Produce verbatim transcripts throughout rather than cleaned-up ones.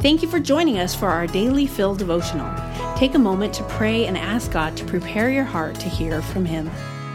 Thank you for joining us for our Daily Fill devotional. Take a moment to pray and ask God to prepare your heart to hear from Him.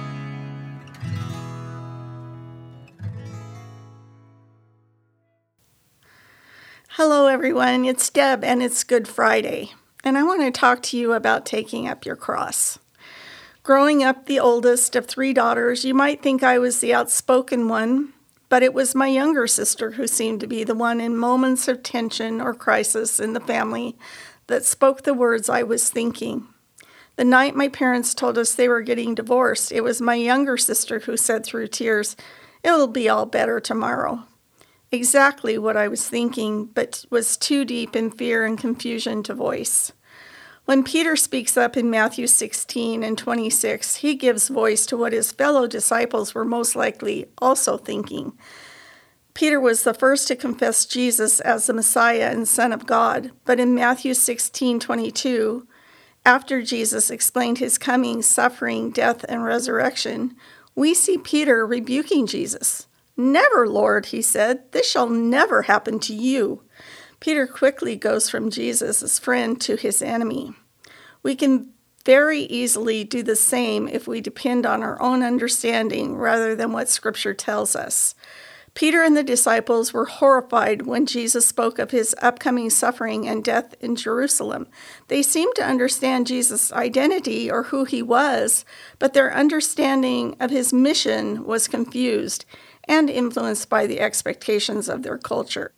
Hello everyone, it's Deb and it's Good Friday, and I want to talk to you about taking up your cross. Growing up the oldest of three daughters, you might think I was the outspoken one, but it was my younger sister who seemed to be the one in moments of tension or crisis in the family that spoke the words I was thinking. The night my parents told us they were getting divorced, it was my younger sister who said through tears, "It'll be all better tomorrow." Exactly what I was thinking, but was too deep in fear and confusion to voice. When Peter speaks up in Matthew sixteen and twenty-six, he gives voice to what his fellow disciples were most likely also thinking. Peter was the first to confess Jesus as the Messiah and Son of God, but in Matthew sixteen twenty-two, after Jesus explained his coming, suffering, death, and resurrection, we see Peter rebuking Jesus. "Never, Lord," he said, "this shall never happen to you." Peter quickly goes from Jesus' friend to his enemy. We can very easily do the same if we depend on our own understanding rather than what Scripture tells us. Peter and the disciples were horrified when Jesus spoke of his upcoming suffering and death in Jerusalem. They seemed to understand Jesus' identity or who he was, but their understanding of his mission was confused and influenced by the expectations of their culture.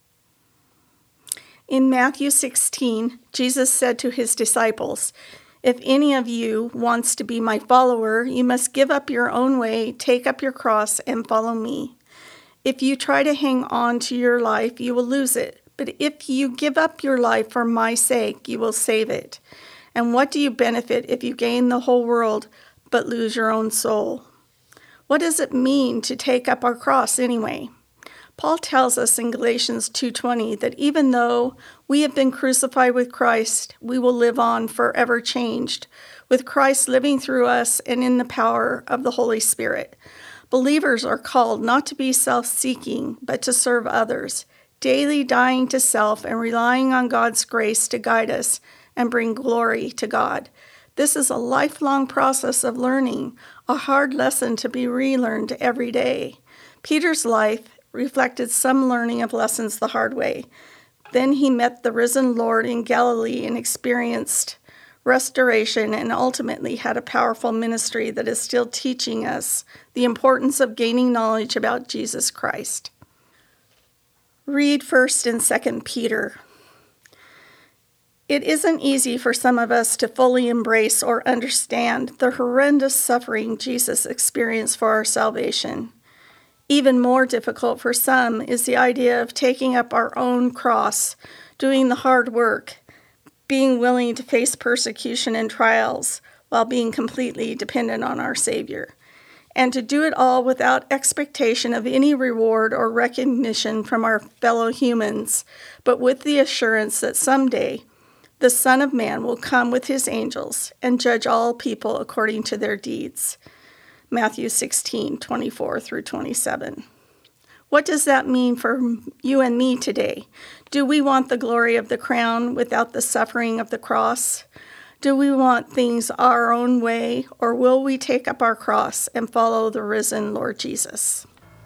In Matthew sixteen, Jesus said to his disciples, "If any of you wants to be my follower, you must give up your own way, take up your cross, and follow me. If you try to hang on to your life, you will lose it. But if you give up your life for my sake, you will save it. And what do you benefit if you gain the whole world but lose your own soul?" What does it mean to take up our cross anyway? Paul tells us in Galatians two twenty that even though we have been crucified with Christ, we will live on forever changed, with Christ living through us and in the power of the Holy Spirit. Believers are called not to be self-seeking, but to serve others, daily dying to self and relying on God's grace to guide us and bring glory to God. This is a lifelong process of learning, a hard lesson to be relearned every day. Peter's life reflected some learning of lessons the hard way. Then he met the risen Lord in Galilee and experienced restoration and ultimately had a powerful ministry that is still teaching us the importance of gaining knowledge about Jesus Christ. Read First and Second Peter. It isn't easy for some of us to fully embrace or understand the horrendous suffering Jesus experienced for our salvation. Even more difficult for some is the idea of taking up our own cross, doing the hard work, being willing to face persecution and trials while being completely dependent on our Savior, and to do it all without expectation of any reward or recognition from our fellow humans, but with the assurance that someday the Son of Man will come with his angels and judge all people according to their deeds. Matthew sixteen twenty-four through twenty-seven. What does that mean for you and me today? Do we want the glory of the crown without the suffering of the cross? Do we want things our own way, or will we take up our cross and follow the risen Lord Jesus?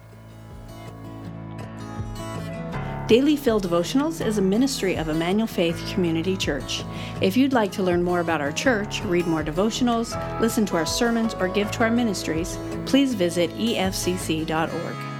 Daily Fill Devotionals is a ministry of Emmanuel Faith Community Church. If you'd like to learn more about our church, read more devotionals, listen to our sermons, or give to our ministries, please visit e f c c dot org.